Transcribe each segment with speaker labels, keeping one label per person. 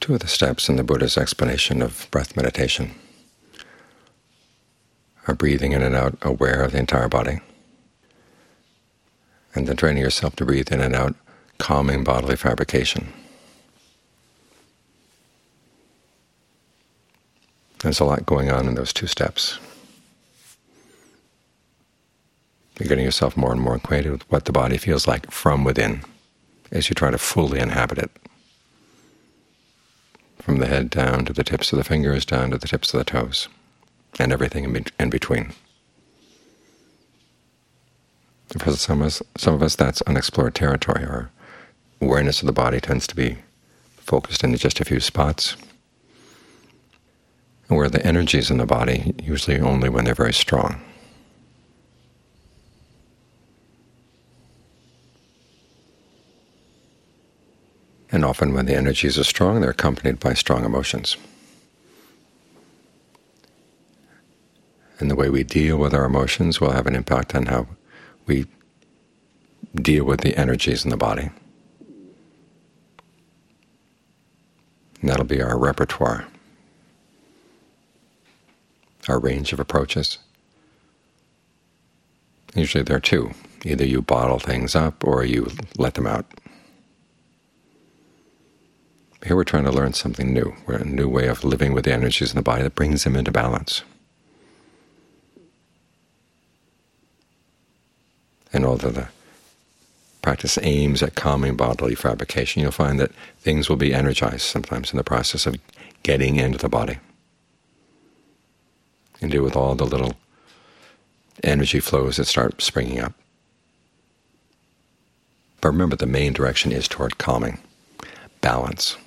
Speaker 1: Two of the steps in the Buddha's explanation of breath meditation are breathing in and out aware of the entire body, and then training yourself to breathe in and out calming bodily fabrication. There's a lot going on in those two steps. You're getting yourself more and more acquainted with what the body feels like from within as you try to fully inhabit it, from the head down to the tips of the fingers, down to the tips of the toes, and everything in between. For some of us, that's unexplored territory. Our awareness of the body tends to be focused into just a few spots, and where the energies in the body, usually only when they're very strong. And often when the energies are strong, they're accompanied by strong emotions. And the way we deal with our emotions will have an impact on how we deal with the energies in the body. And that'll be our repertoire, our range of approaches. Usually there are two. Either you bottle things up or you let them out. Here we're trying to learn something new. We're a new way of living with the energies in the body that brings them into balance. And although the practice aims at calming bodily fabrication, you'll find that things will be energized sometimes in the process of getting into the body, and deal with all the little energy flows that start springing up. But remember, the main direction is toward calming, balance.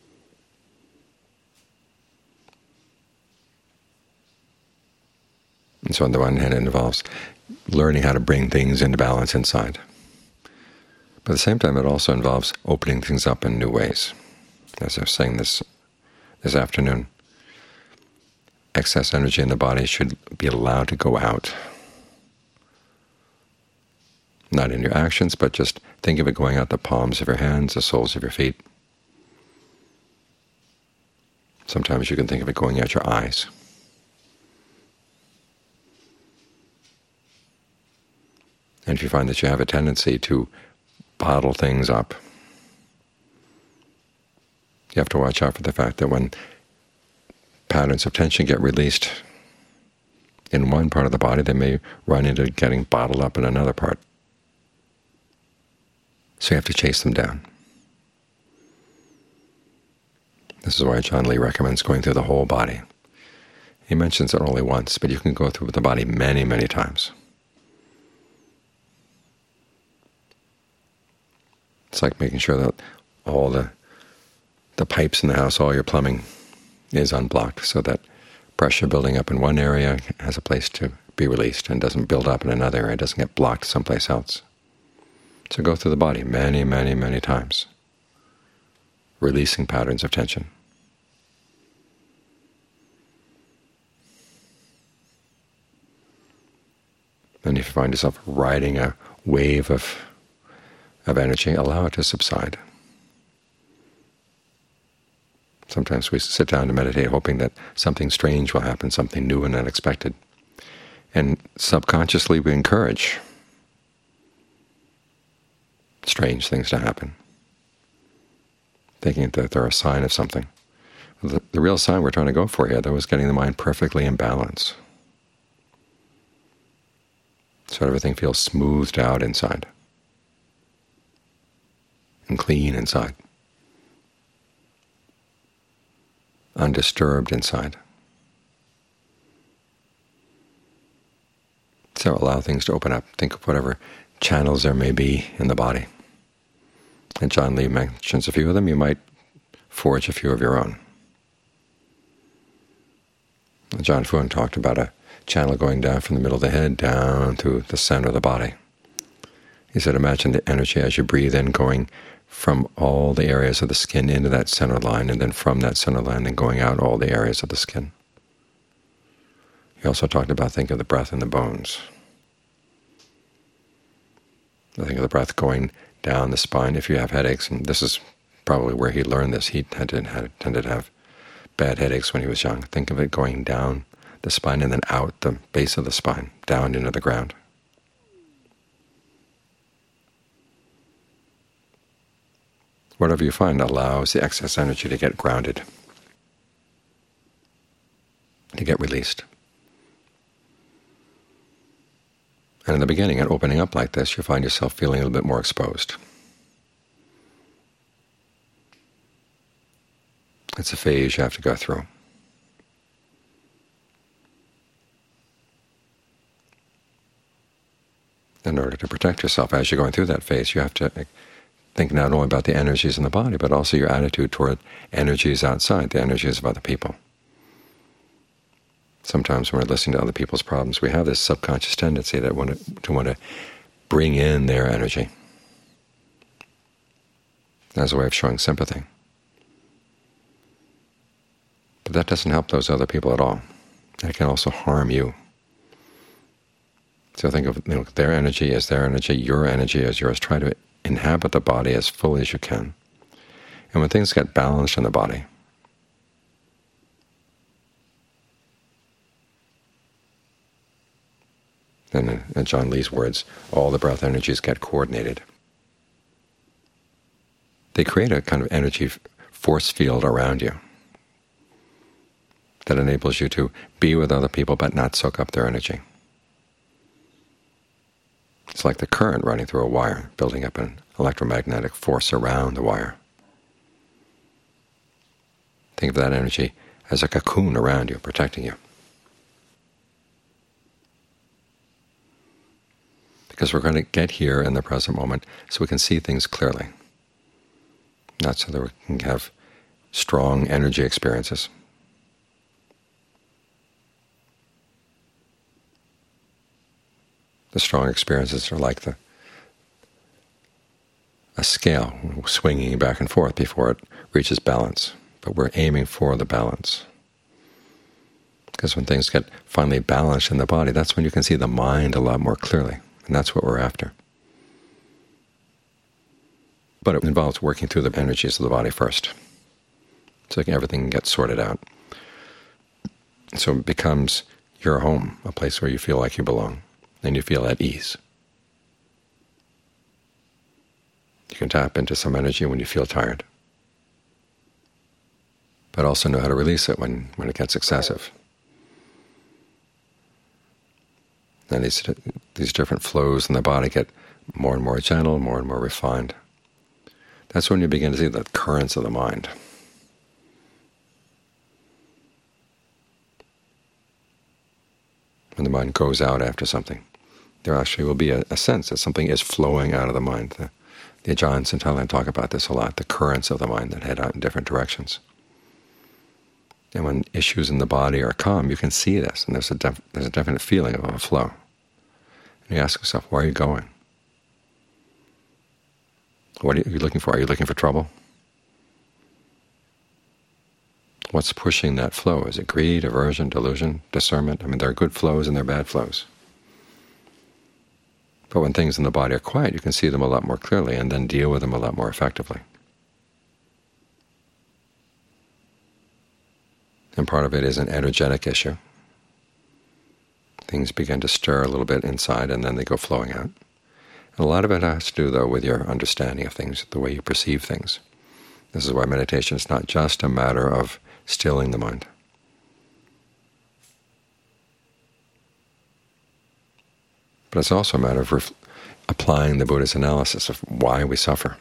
Speaker 1: And so on the one hand, it involves learning how to bring things into balance inside. But at the same time, it also involves opening things up in new ways. As I was saying this afternoon, excess energy in the body should be allowed to go out. Not in your actions, but just think of it going out the palms of your hands, the soles of your feet. Sometimes you can think of it going out your eyes. And if you find that you have a tendency to bottle things up, you have to watch out for the fact that when patterns of tension get released in one part of the body, they may run into getting bottled up in another part. So you have to chase them down. This is why John Lee recommends going through the whole body. He mentions it only once, but you can go through the body many, many times. It's like making sure that all the pipes in the house, all your plumbing is unblocked, so that pressure building up in one area has a place to be released and doesn't build up in another area, doesn't get blocked someplace else. So go through the body many, many, many times, releasing patterns of tension. And if you find yourself riding a wave of energy, allow it to subside. Sometimes we sit down to meditate hoping that something strange will happen, something new and unexpected. And subconsciously we encourage strange things to happen, thinking that they're a sign of something. The real sign we're trying to go for here, though, is getting the mind perfectly in balance, so everything feels smoothed out inside and clean inside, undisturbed inside. So allow things to open up. Think of whatever channels there may be in the body. And John Lee mentions a few of them. You might forge a few of your own. John Fuan talked about a channel going down from the middle of the head down through the center of the body. He said, imagine the energy as you breathe in going from all the areas of the skin into that center line, and then from that center line and going out all the areas of the skin. He also talked about think of the breath in the bones. Think of the breath going down the spine if you have headaches, and this is probably where he learned this. He tended to have bad headaches when he was young. Think of it going down the spine and then out the base of the spine, down into the ground. Whatever you find allows the excess energy to get grounded, to get released. And in the beginning, at opening up like this, you find yourself feeling a little bit more exposed. It's a phase you have to go through. In order to protect yourself as you're going through that phase, you have to think not only about the energies in the body, but also your attitude toward energies outside, the energies of other people. Sometimes when we're listening to other people's problems, we have this subconscious tendency that want to bring in their energy as a way of showing sympathy. But that doesn't help those other people at all. That can also harm you. So think of their energy as their energy, your energy as yours. Try to inhabit the body as fully as you can. And when things get balanced in the body, then in John Lee's words, all the breath energies get coordinated. They create a kind of energy force field around you that enables you to be with other people but not soak up their energy. It's like the current running through a wire, building up an electromagnetic force around the wire. Think of that energy as a cocoon around you, protecting you. Because we're going to get here in the present moment so we can see things clearly, not so that we can have strong energy experiences. The strong experiences are like a scale swinging back and forth before it reaches balance. But we're aiming for the balance. Because when things get finally balanced in the body, that's when you can see the mind a lot more clearly. And that's what we're after. But it involves working through the energies of the body first, so everything gets sorted out. So it becomes your home, a place where you feel like you belong, and you feel at ease. You can tap into some energy when you feel tired, but also know how to release it when it gets excessive. And these different flows in the body get more and more gentle, more and more refined. That's when you begin to see the currents of the mind. When the mind goes out after something, there actually will be a sense that something is flowing out of the mind. The Ajahns in Thailand talk about this a lot, the currents of the mind that head out in different directions. And when issues in the body are calm, you can see this, and there's a definite feeling of a flow. And you ask yourself, where are you going? What are you looking for? Are you looking for trouble? What's pushing that flow? Is it greed, aversion, delusion, discernment? I mean, there are good flows and there are bad flows. But when things in the body are quiet, you can see them a lot more clearly and then deal with them a lot more effectively. And part of it is an energetic issue. Things begin to stir a little bit inside and then they go flowing out. And a lot of it has to do, though, with your understanding of things, the way you perceive things. This is why meditation is not just a matter of stilling the mind. But it's also a matter of applying the Buddha's analysis of why we suffer.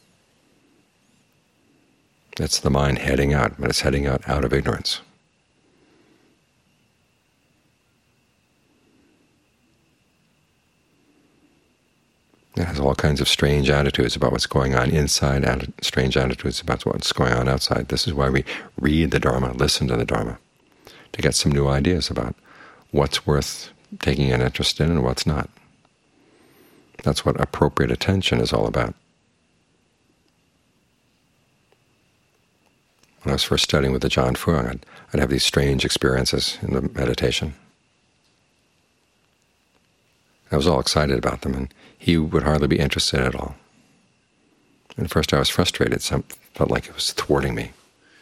Speaker 1: It's the mind heading out, but it's heading out of ignorance. It has all kinds of strange attitudes about what's going on inside, and strange attitudes about what's going on outside. This is why we read the Dharma, listen to the Dharma, to get some new ideas about what's worth taking an interest in and what's not. That's what appropriate attention is all about. When I was first studying with Ajahn Fuang, I'd have these strange experiences in the meditation. I was all excited about them, and he would hardly be interested at all. And at first I was frustrated. Felt like it was thwarting me.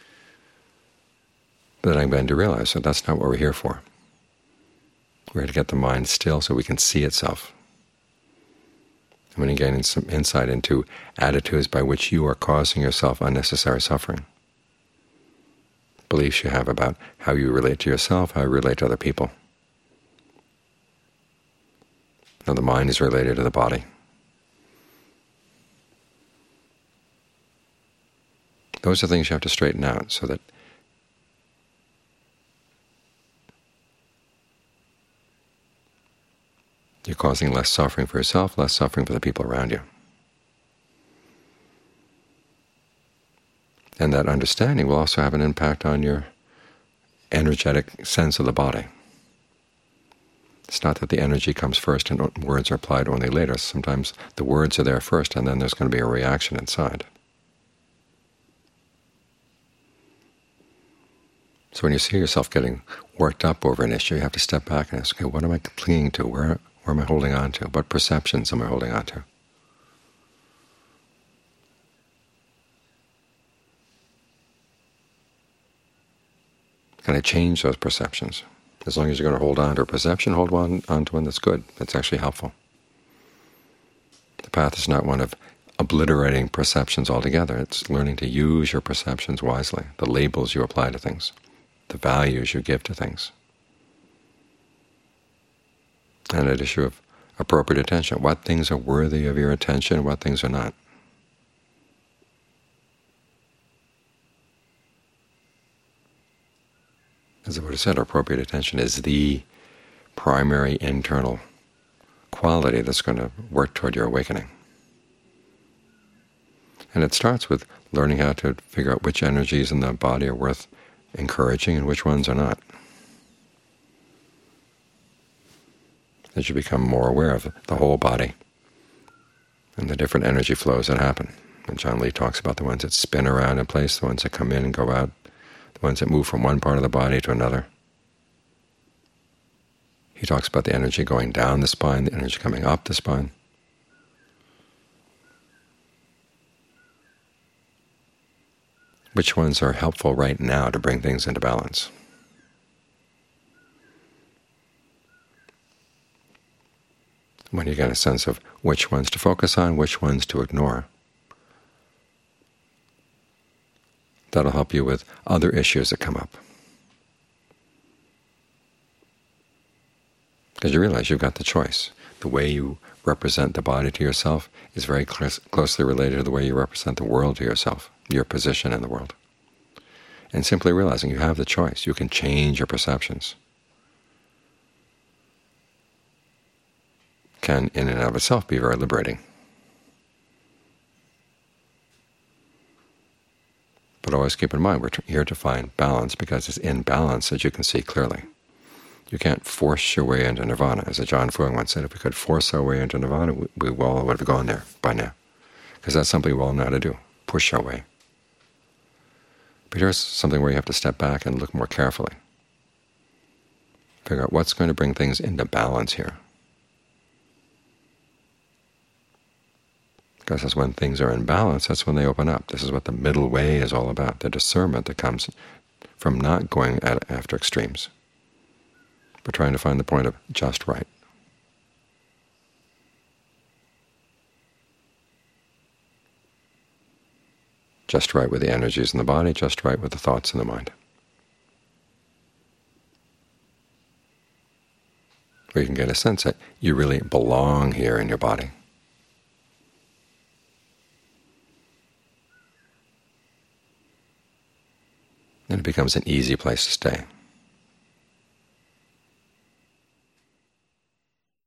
Speaker 1: But then I began to realize that that's not what we're here for. We're here to get the mind still so we can see itself. And when you gain some insight into attitudes by which you are causing yourself unnecessary suffering, beliefs you have about how you relate to yourself, how you relate to other people. Now the mind is related to the body. Those are things you have to straighten out so that you're causing less suffering for yourself, less suffering for the people around you. And that understanding will also have an impact on your energetic sense of the body. It's not that the energy comes first and words are applied only later. Sometimes the words are there first and then there's going to be a reaction inside. So when you see yourself getting worked up over an issue, you have to step back and ask, okay, what am I clinging to? Where am I holding on to? What perceptions am I holding on to? Can I change those perceptions? As long as you're going to hold on to a perception, hold on to one that's good, that's actually helpful. The path is not one of obliterating perceptions altogether. It's learning to use your perceptions wisely, the labels you apply to things, the values you give to things. And an issue of appropriate attention. What things are worthy of your attention, what things are not. As the Buddha said, appropriate attention is the primary internal quality that's going to work toward your awakening. And it starts with learning how to figure out which energies in the body are worth encouraging and which ones are not. As you become more aware of the whole body and the different energy flows that happen. And John Lee talks about the ones that spin around in place, the ones that come in and go out, the ones that move from one part of the body to another. He talks about the energy going down the spine, the energy coming up the spine. Which ones are helpful right now to bring things into balance? When you get a sense of which ones to focus on, which ones to ignore, that'll help you with other issues that come up. Because you realize you've got the choice. The way you represent the body to yourself is very closely related to the way you represent the world to yourself, your position in the world. And simply realizing you have the choice, you can change your perceptions, can in and of itself be very liberating. But always keep in mind, we're here to find balance because it's in balance that you can see clearly. You can't force your way into nirvana. As Ajaan Fuang once said, if we could force our way into nirvana, we all would have gone there by now. Because that's something we all know how to do, push our way. But here's something where you have to step back and look more carefully. Figure out what's going to bring things into balance here. Because that's when things are in balance, that's when they open up. This is what the middle way is all about, the discernment that comes from not going after extremes, but trying to find the point of just right. Just right with the energies in the body, just right with the thoughts in the mind. Where you can get a sense that you really belong here in your body. And it becomes an easy place to stay.